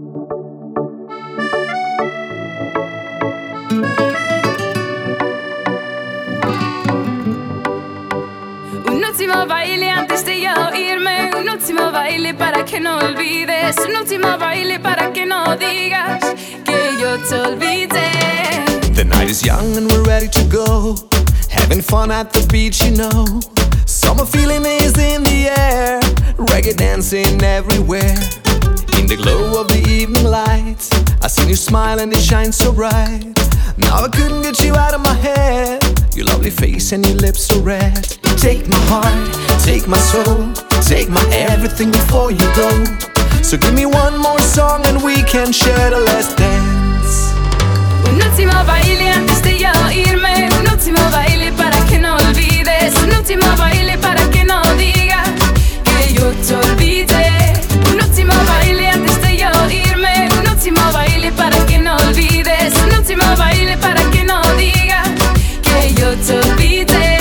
Un último baile antes de ya irme, un último baile para que no olvides, un último baile para que no digas que yo te olvidé. The night is young and we're ready to go, having fun at the beach, you know. Summer feeling is in the air, reggae dancing everywhere. In the glow of the evening lights, I seen you smile and it shines so bright. Now I couldn't get you out of my head, your lovely face and your lips so red. Take my heart, take my soul, take my everything before you go. So give me one more song and we can share the last dance. Un último baile antes de ya irme, un último baile para que no olvides, un último baile para que no digas que yo te olvidé. Un último baile antes de ya irme, un último baile para que no olvides, un último baile para que no digas que yo te olvidé.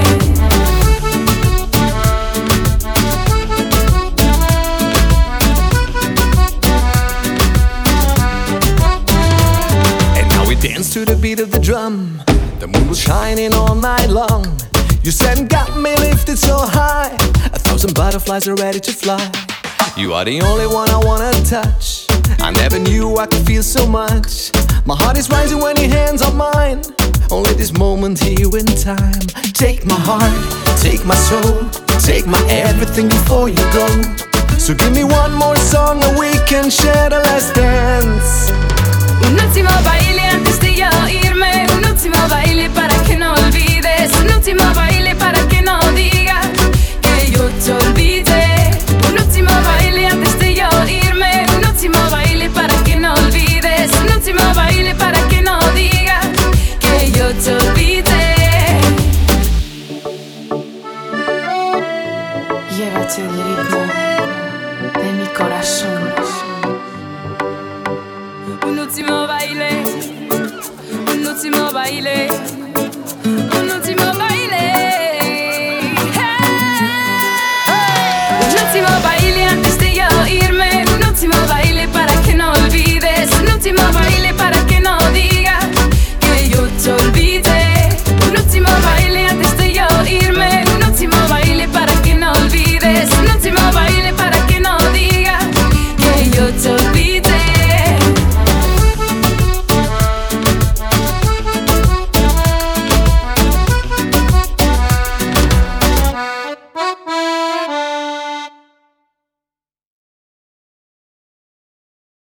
Dance to the beat of the drum, the moon was shining all night long. You said and got me lifted so high, 1,000 butterflies are ready to fly. You are the only one I wanna touch, I never knew I could feel so much. My heart is rising when your hands are mine, only this moment here in time. Take my heart, take my soul, take my everything before you go. So give me one more song and we can share the last dance. Un último baile antes de ya irme, un último baile para que no olvides, un último baile para que no digas que yo te olvidé. Un último baile antes de ya irme, un último baile para que no olvides, un último baile para que no digas que yo te olvidé. Llévate el ritmo de mi corazón. Un último baile, un último baile.